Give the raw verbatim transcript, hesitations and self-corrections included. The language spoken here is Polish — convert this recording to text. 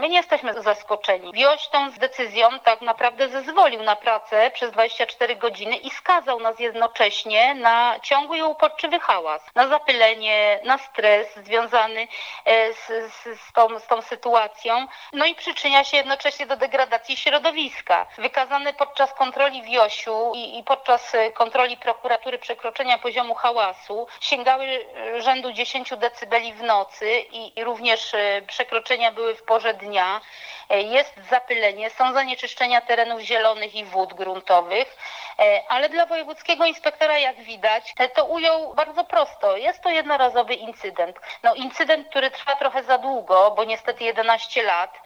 my nie jesteśmy zaskoczeni. Wioś tą decyzją tak naprawdę zezwolił na pracę przez dwadzieścia cztery godziny i skazał nas jednocześnie na ciągły i uporczywy hałas, na zapylenie, na stres związany z, z, z, tą, z tą sytuacją, no i przyczynia się jednocześnie do degradacji środowiska. Wykazane podczas kontroli Wiosiu i, i podczas kontroli prokuratury przekroczenia poziomu hałasu sięgały rzędu dziesięć decybeli w nocy i, i również przekroczenia były w porze dnia. Jest zapylenie, są zanieczyszczenia terenów zielonych i wód gruntowych, ale dla wojewódzkiego inspektora, jak widać, to ujął bardzo prosto. Jest to jednorazowy incydent. No incydent, który trwa trochę za długo, bo niestety jedenaście lat.